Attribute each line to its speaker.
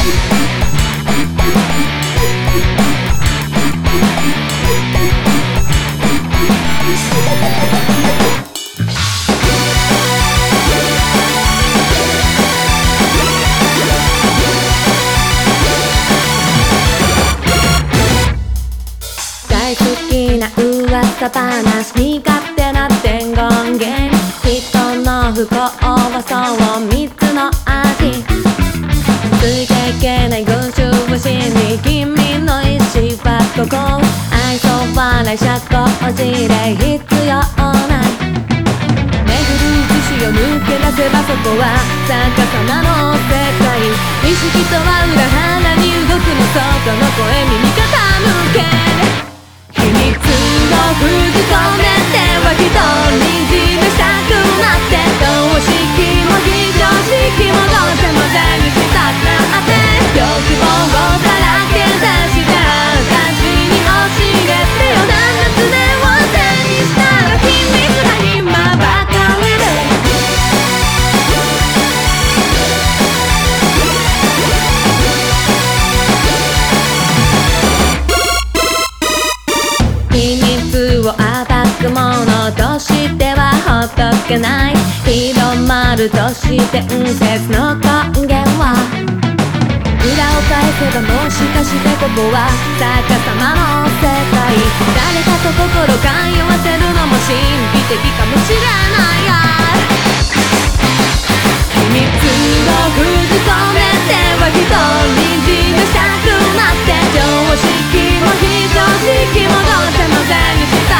Speaker 1: 大好きな噂話に勝手な伝言源、人の不幸はそう三つの味、ついていけない群衆をしに君の意志はここ、愛想笑い社交辞令必要ない、巡る節を抜け出せばそこは逆さまの世界、意識とは裏腹に動くの外の声耳傾ける、秘密を封じ込めては人に自慢したくなって、常識も非常識もどうせも全にしたくなって、欲望をさらけ出して私に教えてよ、何の爪を手にしたら秘密が今ばかりで秘密を暴くものとしてはほっとけない、広まるとして伝説の根源は、裏を返せばもしかしてここは逆さまの世界、誰かと心通わせるのも神秘的かもしれないや、秘密を封じ込めては人に自慢したくなって、常識も非常識もどうせも全にした